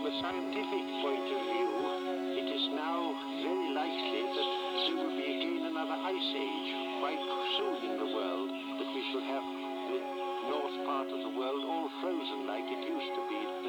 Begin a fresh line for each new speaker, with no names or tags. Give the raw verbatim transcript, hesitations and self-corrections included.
from a scientific point of view, it is now very likely that there will be again another ice age quite soon in the world, that we shall have the north part of the world all frozen like it used to be.